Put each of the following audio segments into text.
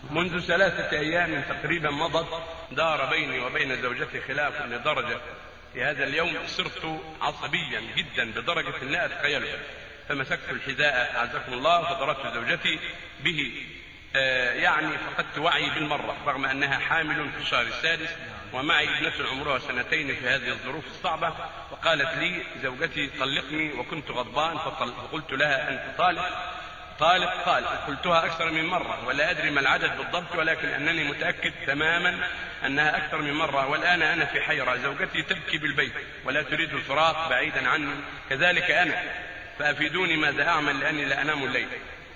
منذ 3 أيام تقريبا مضت دار بيني وبين زوجتي خلاف لدرجة في هذا اليوم صرت عصبيا جدا بدرجة لا أتخيلها، فمسكت الحذاء أعزكم الله فضربت زوجتي به، يعني فقدت وعي بالمرة رغم أنها حامل في الشهر السادس ومعي ابنة عمرها 2 سنين في هذه الظروف الصعبة. وقالت لي زوجتي طلقني وكنت غضبان فقلت لها أنت طالق؟ قلتها أكثر من مرة ولا أدري ما العدد بالضبط، ولكن أنني متأكد تماما أنها أكثر من مرة. والآن أنا في حيرة، زوجتي تبكي بالبيت ولا تريد الفراق بعيدا عني، كذلك أنا، فأفيدوني ماذا أعمل لأني لا أنام الليل.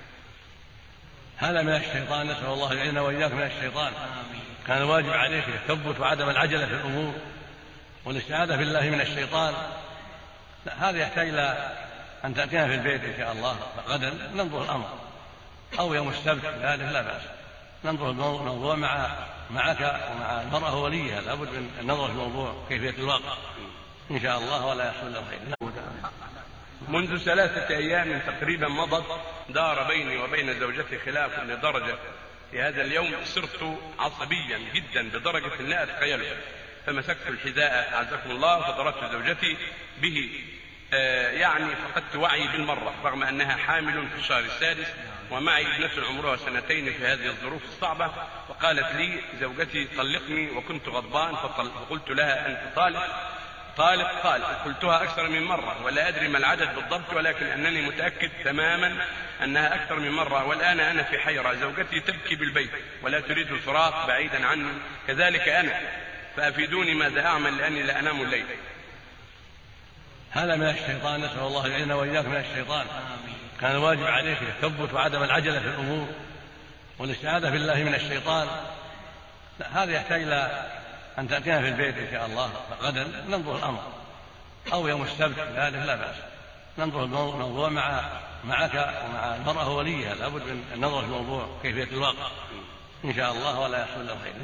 هذا من الشيطان، نسأل الله يعيننا وإياك من الشيطان. كان الواجب عليك التثبت وعدم العجلة في الأمور والاستعاذة بالله من الشيطان. هذا يحتاج إلى أن تأتينا في البيت إن شاء الله غدا ننظر الأمر، أو يوم السبت ذلك لا بأس، ننظر الموضوع معك ومع المرأة وليها، لابد من النظر في الموضوع كيفية الواقع إن شاء الله ولا يحصل له خير. منذ 3 أيام تقريبا مضت دار بيني وبين زوجتي خلاف لدرجة في هذا اليوم صرت عصبيا جدا بدرجة لا أتخيلها، فمسكت الحذاء أعزكم الله فضربت زوجتي به، يعني فقدت وعي بالمرة رغم أنها حامل في الشهر السادس ومعي ابنة عمرها 2 سنين في هذه الظروف الصعبة. وقالت لي زوجتي طلقني وكنت غضبان فقلت لها أنت طالق؟ قلتها أكثر من مرة ولا أدري ما العدد بالضبط، ولكن أنني متأكد تماما أنها أكثر من مرة. والآن أنا في حيرة، زوجتي تبكي بالبيت ولا تريد الفراق بعيدا عني، كذلك أنا، فأفيدوني ماذا أعمل لأني لا أنام الليل. هذا من الشيطان، نسأل الله يعيننا وإياك من الشيطان. كان الواجب عليك التثبت وعدم العجلة في الأمور والاستعاذة بالله من الشيطان. هذا يحتاج إلى أن تأتينا في البيت إن شاء الله غدا ننظر الأمر، أو يوم السبت ذلك لا بأس، ننظر الموضوع معك ومع المرأة وليها، لابد من النظر في الموضوع كيفية الواقع إن شاء الله ولا يحصل له خير.